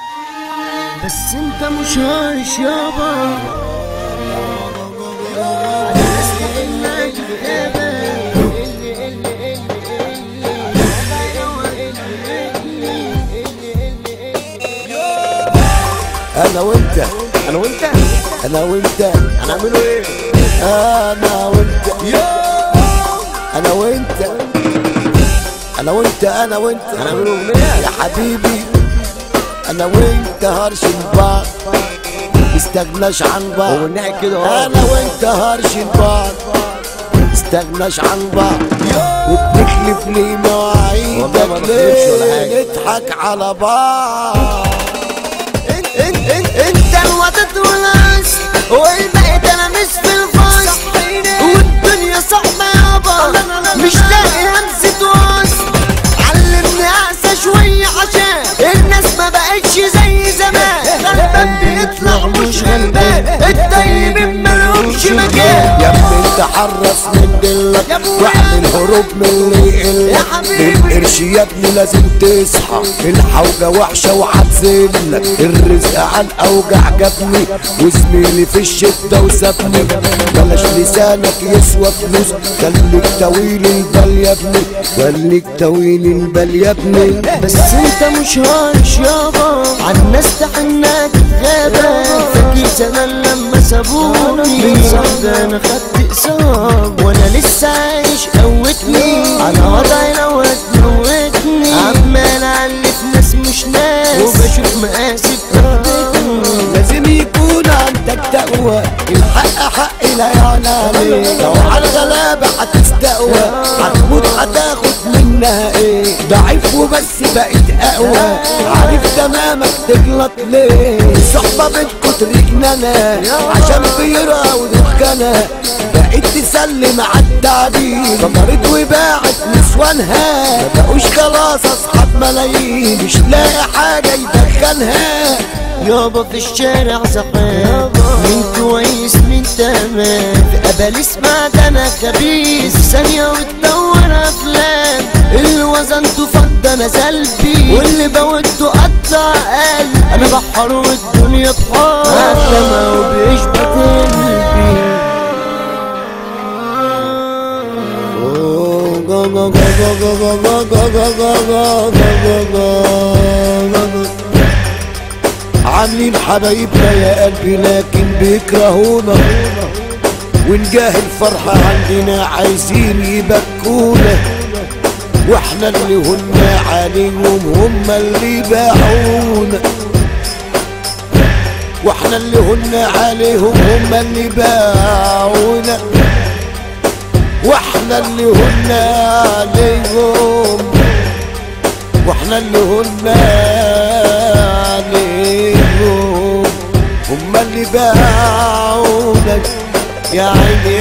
بس انت مش عايش يابا. انا وانت انا وانت انا وانت هنعملوا ايه؟ انا وانت انا وانت انا وانت انا وانت هنعملوا اغنية يا حبيبي. انا وانت هرشن بعض مستغناش عن بعض. هو الناحية كده انا وانت هرشن بعض مستغناش عن بعض. وبتخلف لي والله ما مواعيدك بخلفش ولا حاجة. ليه نضحك على بعض. انت الوطد والعز والباقي تلاميذ في الفصل، والدنيا صعبة يابا مش لاقي همزة وصل. علمني اعسى شوية عشان الناس ما بقتش زي زمان. غلبان بيطلع مش غلبان، الطيبين ملهمش مكان. يا ابني انت حرص من دلك واعمل هروب من اللي يا يقلك. حبيبي. القرش يا ابني لازم تصحى، الحوجة وحشة وهتزلك. الرزق على الاوجع جابني وزميلي في الشدة وسابني. بلاش لسانك يسوى فلوس، خليك طويل البال يا ابني، خليك طويل البال يا ابني. بس انت مش عايش يابا، عالناس تحناك غابة. فاكر زمان لما سابوني من صحبة انا خدت اصاب، وانا لسه عايش قوتني على وضعي لو هتموتني. عمال اعلف ناس مش ناس وبشوف مقاسي بتاعتني. لازم يكون عندك تقوى، الحق حق لا يعلى عليه. لو على الغلابة هتستقوى هتموت هتاخد منها ايه. ضعيف وبس بقيت اقوى، عارف تمامك تغلط ليه. الصحبة بتكتر جنانة عشان بيرة ودخانة، بقيت تسلم عالتعبير. فمرت وباعت نسوانها، مبقوش خلاص اصحاب ملايين، مش لاقي حاجة يدخلها. يابا في الشارع زحام، مين كويس مين تمام. في قبل اسمع ده انا خبيث، في ثانية وتدور افلام. اللي وزنته فض انا سلبي، واللي بودته قطع قلبي. انا بحر والدنيا بحار، عتمة وبيشبك قلبي. عاملين حبايبنا يا قلبي لكن بيكرهونا، ونجاه الفرحة عندنا عايزين يبكونا. واحنا اللي هنا عليهم هم اللي باعونا، واحنا اللي هنا عليهم هم اللي باعونا. واحنا اللي هنا عليهم، واحنا اللي هنا عليهم هم اللي باعونا. يا عيني